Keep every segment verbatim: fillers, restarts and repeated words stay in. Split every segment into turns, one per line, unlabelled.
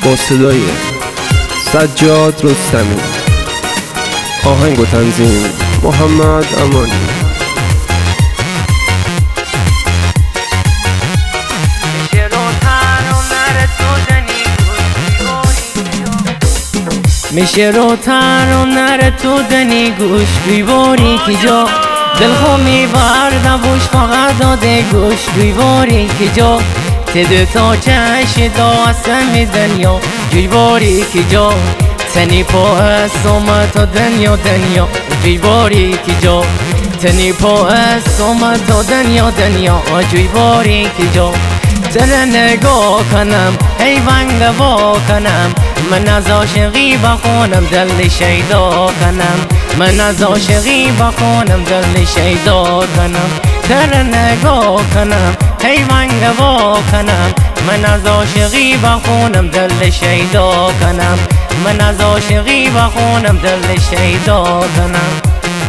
با صدای سجاد رستمی، آهنگ و تنظیم محمد امانی.
میشه رو تر و نره تو دنی گوش بیواری که جا دل خو میبرده بوش فقط داده گوش بیواری که جا تده تا چش داستم دنیا جیواری که جا تنی پا اسومت دنیا دنیا جیواری که جا تنی پا اسومت دنیا دنیا جیواری که جا تنه نگاه کنم حیوان گوا کنم من از عاشقی بخونم دل شیدا کنم من از عاشقی بخونم دل شیدا کنم تر نگاه کنم حیوان گوا کنم من از عاشقی بخونم دل شیدا کنم من از عاشقی بخونم دل شیدا کنم.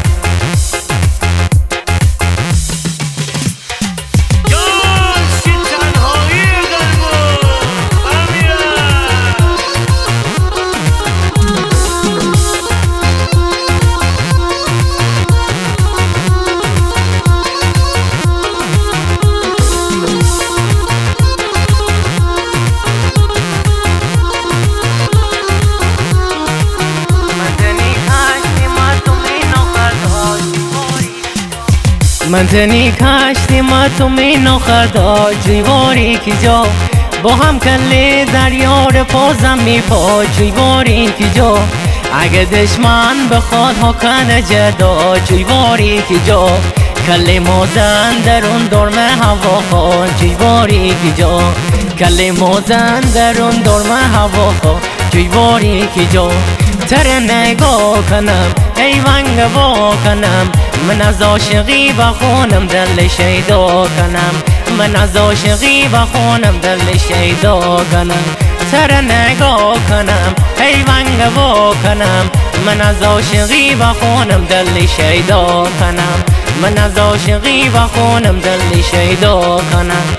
من تنی کشتی ما تو می نخدا جیواری که جا با هم کلی دریار پازم می پا جیواری که جا اگه دشمن بخواد ها کنه جدا جیواری که جا کلی موزن درون درم هوا خوا جیواری که جا کلی موزن درون درم هوا خوا جیواری که جا تر نگاه کنم حیوان گوا کنم من از عاشقی بخونم دل شیدا کنم من از عاشقی بخونم دل شیدا کنم تر نگاه کنم حیوان گوا کنم من از عاشقی بخونم دل شیدا کنم من از عاشقی بخونم دل شیدا کنم.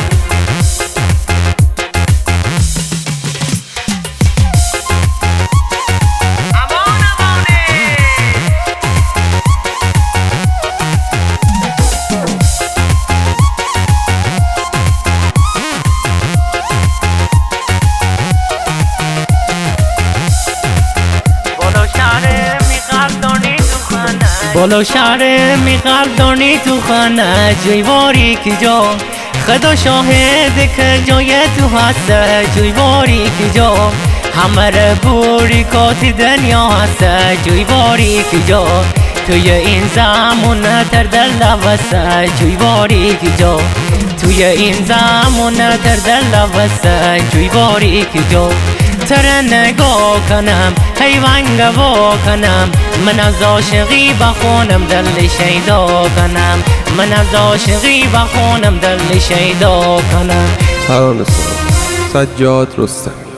بالا شهر میقدرانی تو خانه جیواری که جا خدا شاهد که جای تو هست جیواری که جا همه رو بوری کاتی دنیا هست جیواری که جا توی این زمان تر دل وسته جیواری که جا توی این زمان تر دل وسته جیواری که جا تر نگاه کنم حیوان گوا کنم من از عاشقی بخونم دل شیدا کنم من از عاشقی بخونم دل شیدا کنم.
ترانه‌ساز سجاد رستمی.